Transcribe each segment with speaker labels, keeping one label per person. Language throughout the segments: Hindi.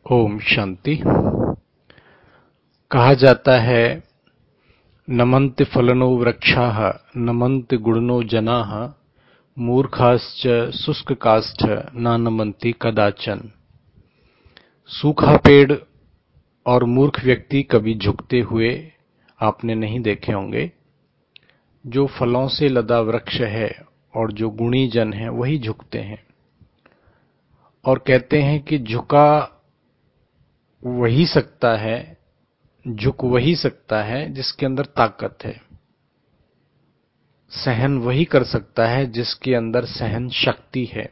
Speaker 1: ओम शांति। कहा जाता है नमन्ति फलनो वृक्षाः नमन्ति गुणनो जनाः मूर्खाश्च शुष्ककाष्ठ न नमन्ति कदाचन। सूखा पेड़ और मूर्ख व्यक्ति कभी झुकते हुए आपने नहीं देखे होंगे। जो फलों से लदा वृक्ष है और जो गुणी जन है वही झुकते हैं और कहते हैं कि झुक वही सकता है जिसके अंदर ताकत है। सहन वही कर सकता है जिसके अंदर सहन शक्ति है।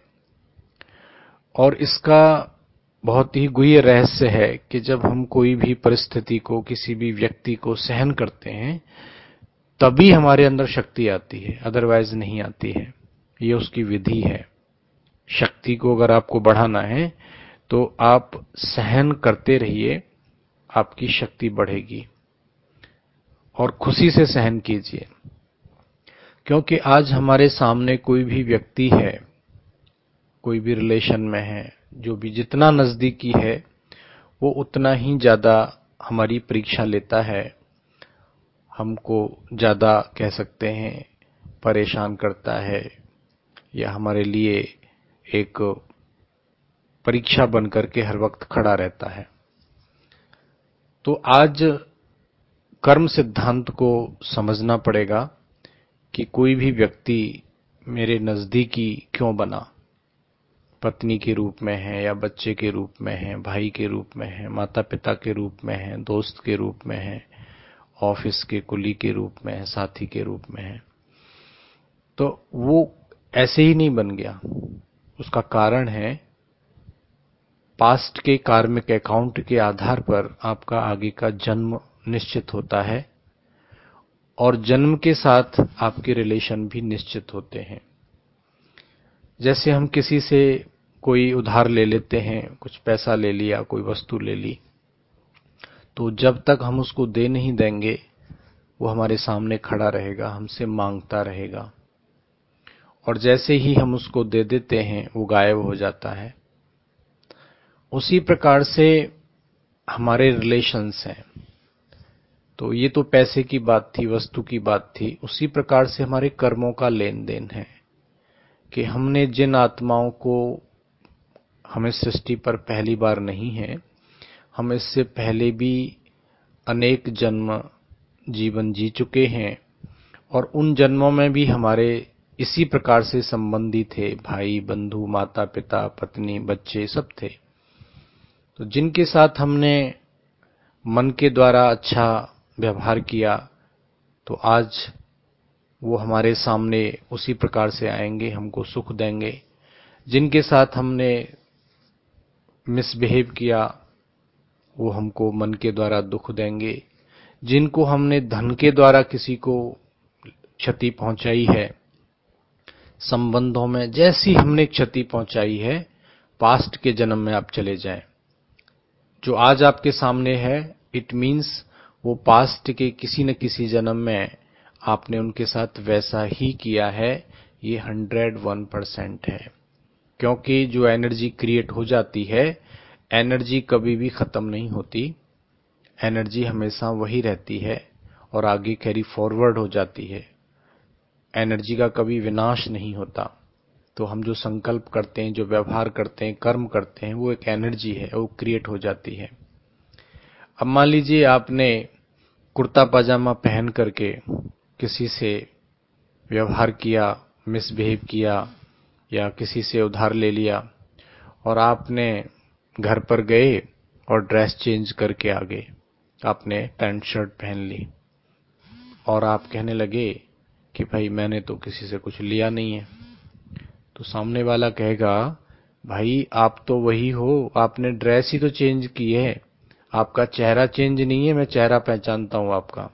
Speaker 1: और इसका बहुत ही गुह्य रहस्य है कि जब हम कोई भी परिस्थिति को, किसी भी व्यक्ति को सहन करते हैं तभी हमारे अंदर शक्ति आती है, अदरवाइज नहीं आती है। ये उसकी विधि है। शक्ति को अगर आपको बढ़ाना है तो आप सहन करते रहिए, आपकी शक्ति बढ़ेगी। और खुशी से सहन कीजिए, क्योंकि आज हमारे सामने कोई भी व्यक्ति है, कोई भी रिलेशन में है, जो भी जितना नजदीकी है वो उतना ही ज्यादा हमारी परीक्षा लेता है, हमको ज्यादा कह सकते हैं परेशान करता है, या हमारे लिए एक परीक्षा बनकर के हर वक्त खड़ा रहता है। तो आज कर्म सिद्धांत को समझना पड़ेगा कि कोई भी व्यक्ति मेरे नजदीकी क्यों बना। पत्नी के रूप में है, या बच्चे के रूप में है, भाई के रूप में है, माता पिता के रूप में है, दोस्त के रूप में है, ऑफिस के कुली के रूप में है, साथी के रूप में है। तो वो ऐसे ही नहीं बन गया। उसका कारण है पास्ट के कार्मिक अकाउंट के आधार पर आपका आगे का जन्म निश्चित होता है और जन्म के साथ आपके रिलेशन भी निश्चित होते हैं। जैसे हम किसी से कोई उधार ले लेते हैं, कुछ पैसा ले लिया, कोई वस्तु ले ली, तो जब तक हम उसको दे नहीं देंगे वो हमारे सामने खड़ा रहेगा, हमसे मांगता रहेगा, और जैसे ही हम उसको दे देते हैं वो गायब हो जाता है। उसी प्रकार से हमारे रिलेशंस हैं। तो ये तो पैसे की बात थी, वस्तु की बात थी। उसी प्रकार से हमारे कर्मों का लेन देन है कि हमने जिन आत्माओं को, हमें सृष्टि पर पहली बार नहीं है, हम इससे पहले भी अनेक जन्म जीवन जी चुके हैं और उन जन्मों में भी हमारे इसी प्रकार से संबंधी थे, भाई बंधु, माता पिता, पत्नी, बच्चे सब थे। तो जिनके साथ हमने मन के द्वारा अच्छा व्यवहार किया तो आज वो हमारे सामने उसी प्रकार से आएंगे, हमको सुख देंगे। जिनके साथ हमने मिसबिहेव किया वो हमको मन के द्वारा दुख देंगे। जिनको हमने धन के द्वारा किसी को क्षति पहुंचाई है, संबंधों में जैसी हमने क्षति पहुंचाई है, पास्ट के जन्म में आप चले जाएं, जो आज आपके सामने है, इट मीन्स वो पास्ट के किसी न किसी जन्म में आपने उनके साथ वैसा ही किया है। ये 101% है, क्योंकि जो एनर्जी क्रिएट हो जाती है, एनर्जी कभी भी खत्म नहीं होती। एनर्जी हमेशा वही रहती है और आगे कैरी फॉरवर्ड हो जाती है। एनर्जी का कभी विनाश नहीं होता। तो हम जो संकल्प करते हैं, जो व्यवहार करते हैं, कर्म करते हैं, वो एक एनर्जी है, वो क्रिएट हो जाती है। अब मान लीजिए आपने कुर्ता पाजामा पहन करके किसी से व्यवहार किया, मिसबिहेव किया, या किसी से उधार ले लिया, और आपने घर पर गए और ड्रेस चेंज करके आ गए। आपने पैंट शर्ट पहन ली और आप कहने लगे कि भाई मैंने तो किसी से कुछ लिया नहीं है। तो सामने वाला कहेगा, भाई आप तो वही हो, आपने ड्रेस ही तो चेंज की है, आपका चेहरा चेंज नहीं है, मैं चेहरा पहचानता हूं आपका।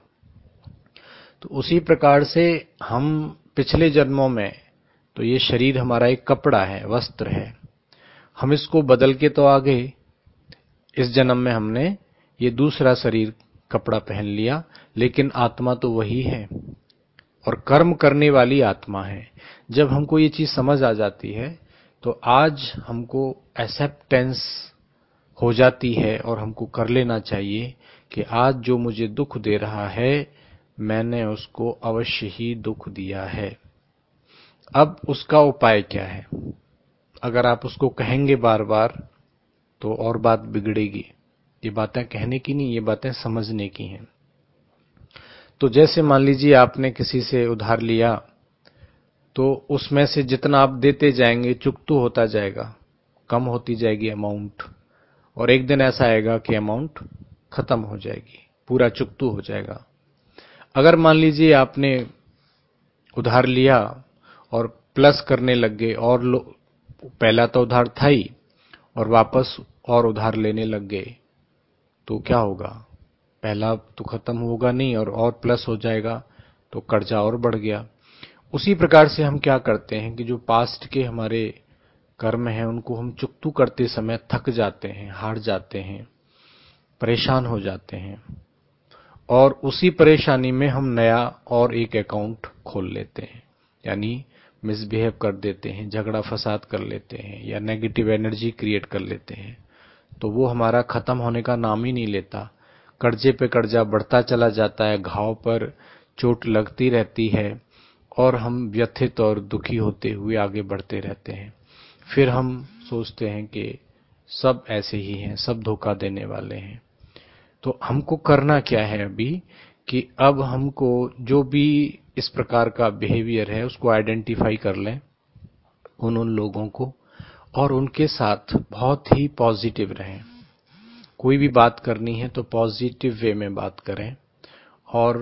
Speaker 1: तो उसी प्रकार से हम पिछले जन्मों में, तो ये शरीर हमारा एक कपड़ा है, वस्त्र है, हम इसको बदल के तो आ गए। इस जन्म में हमने ये दूसरा शरीर कपड़ा पहन लिया, लेकिन आत्मा तो वही है और कर्म करने वाली आत्मा है। जब हमको ये चीज समझ आ जाती है तो आज हमको एक्सेप्टेंस हो जाती है और हमको कर लेना चाहिए कि आज जो मुझे दुख दे रहा है मैंने उसको अवश्य ही दुख दिया है। अब उसका उपाय क्या है? अगर आप उसको कहेंगे बार बार तो और बात बिगड़ेगी। ये बातें कहने की नहीं, ये बातें समझने की हैं। तो जैसे मान लीजिए आपने किसी से उधार लिया, तो उसमें से जितना आप देते जाएंगे चुकतू होता जाएगा, कम होती जाएगी अमाउंट, और एक दिन ऐसा आएगा कि अमाउंट खत्म हो जाएगी, पूरा चुकतू हो जाएगा। अगर मान लीजिए आपने उधार लिया और प्लस करने लग गए और पहला तो उधार था ही और वापस और उधार लेने लग गए, तो क्या होगा? पहला तो खत्म होगा नहीं और प्लस हो जाएगा, तो कर्जा और बढ़ गया। उसी प्रकार से हम क्या करते हैं कि जो पास्ट के हमारे कर्म हैं उनको हम चुकतू करते समय थक जाते हैं, हार जाते हैं, परेशान हो जाते हैं, और उसी परेशानी में हम नया और एक अकाउंट खोल लेते हैं, यानी मिसबिहेव कर देते हैं, झगड़ा फसाद कर लेते हैं या नेगेटिव एनर्जी क्रिएट कर लेते हैं। तो वो हमारा खत्म होने का नाम ही नहीं लेता, कर्जे पे कर्जा बढ़ता चला जाता है, घाव पर चोट लगती रहती है और हम व्यथित और दुखी होते हुए आगे बढ़ते रहते हैं। फिर हम सोचते हैं कि सब ऐसे ही हैं, सब धोखा देने वाले हैं। तो हमको करना क्या है अभी कि अब हमको जो भी इस प्रकार का बिहेवियर है उसको आइडेंटिफाई कर लें, उन लोगों को, और उनके साथ बहुत ही पॉजिटिव रहें। कोई भी बात करनी है तो पॉजिटिव वे में बात करें और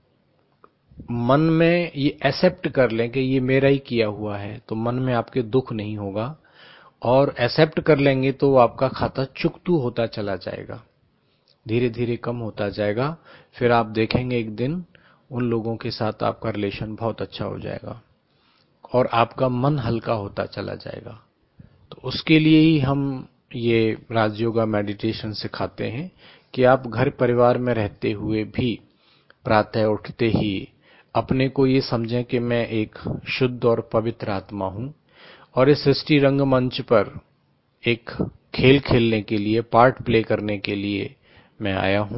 Speaker 1: मन में ये एक्सेप्ट कर लें कि ये मेरा ही किया हुआ है, तो मन में आपके दुख नहीं होगा, और एक्सेप्ट कर लेंगे तो आपका खाता चुकतू होता चला जाएगा, धीरे धीरे कम होता जाएगा। फिर आप देखेंगे एक दिन उन लोगों के साथ आपका रिलेशन बहुत अच्छा हो जाएगा और आपका मन हल्का होता चला जाएगा। तो उसके लिए ही हम ये राजयोगा मेडिटेशन सिखाते हैं कि आप घर परिवार में रहते हुए भी प्रातः उठते ही अपने को ये समझें कि मैं एक शुद्ध और पवित्र आत्मा हूं और इस सृष्टि रंगमंच पर एक खेल खेलने के लिए, पार्ट प्ले करने के लिए मैं आया हूं,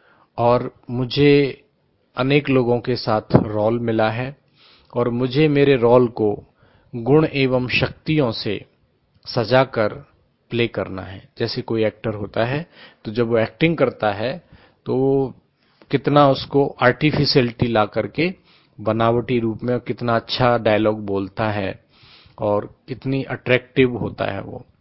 Speaker 1: और मुझे अनेक लोगों के साथ रोल मिला है और मुझे मेरे रोल को गुण एवं शक्तियों से सजाकर प्ले करना है। जैसे कोई एक्टर होता है तो जब वो एक्टिंग करता है तो कितना उसको आर्टिफिशियलिटी ला करके बनावटी रूप में कितना अच्छा डायलॉग बोलता है और कितनी अट्रैक्टिव होता है वो,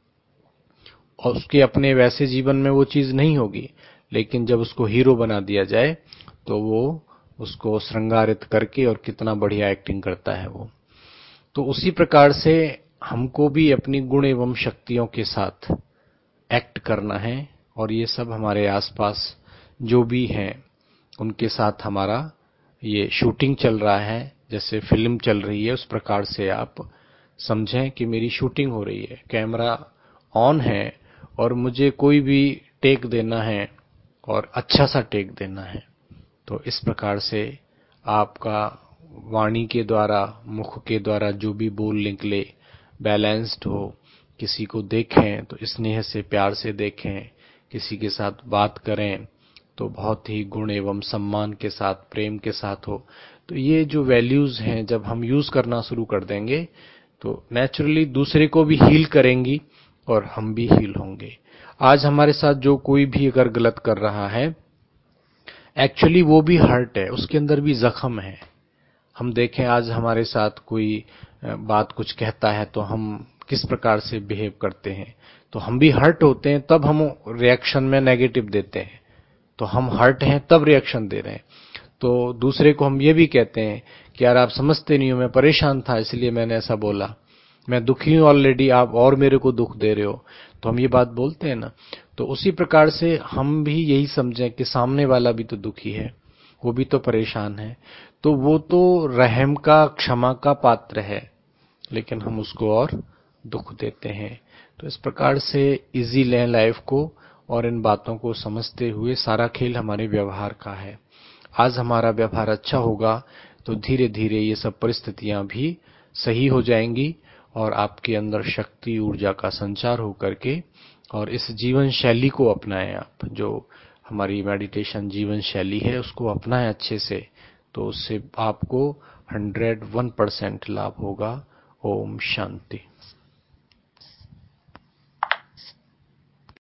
Speaker 1: और उसके अपने वैसे जीवन में वो चीज नहीं होगी, लेकिन जब उसको हीरो बना दिया जाए तो वो उसको श्रृंगारित करके और कितना बढ़िया एक्टिंग करता है वो। तो उसी प्रकार से हमको भी अपनी गुण एवं शक्तियों के साथ एक्ट करना है, और ये सब हमारे आसपास जो भी हैं उनके साथ हमारा ये शूटिंग चल रहा है, जैसे फिल्म चल रही है उस प्रकार से आप समझें कि मेरी शूटिंग हो रही है, कैमरा ऑन है और मुझे कोई भी टेक देना है और अच्छा सा टेक देना है। तो इस प्रकार से आपका वाणी के द्वारा, मुख के द्वारा जो भी बोल निकले बैलेंस्ड हो, किसी को देखें तो स्नेह से, प्यार से देखें, किसी के साथ बात करें तो बहुत ही गुण एवं सम्मान के साथ, प्रेम के साथ हो। तो ये जो वैल्यूज हैं जब हम यूज करना शुरू कर देंगे तो नेचुरली दूसरे को भी हील करेंगी और हम भी हील होंगे। आज हमारे साथ जो कोई भी अगर गलत कर रहा है, एक्चुअली वो भी हर्ट है, उसके अंदर भी जख्म है। हम देखें आज हमारे साथ कोई बात कुछ कहता है तो हम किस प्रकार से बिहेव करते हैं, तो हम भी हर्ट होते हैं, तब हम रिएक्शन में नेगेटिव देते हैं। तो हम हर्ट हैं तब रिएक्शन दे रहे हैं। तो दूसरे को हम ये भी कहते हैं कि यार आप समझते नहीं हो, मैं परेशान था इसलिए मैंने ऐसा बोला, मैं दुखी हूं ऑलरेडी, आप और मेरे को दुख दे रहे हो, तो हम ये बात बोलते हैं ना। तो उसी प्रकार से हम भी यही समझें कि सामने वाला भी तो दुखी है, वो भी तो परेशान है, तो वो तो रहम का, क्षमा का पात्र है, लेकिन हम उसको और दुख देते हैं। तो इस प्रकार से इजी लें लाइफ को, और इन बातों को समझते हुए सारा खेल हमारे व्यवहार का है। आज हमारा व्यवहार अच्छा होगा तो धीरे धीरे ये सब परिस्थितियां भी सही हो जाएंगी और आपके अंदर शक्ति, ऊर्जा का संचार हो करके और इस जीवन शैली को अपनाएं। आप जो हमारी मेडिटेशन जीवन शैली है उसको अपनाएं अच्छे से, तो उससे आपको 101% लाभ होगा। ओम शांति।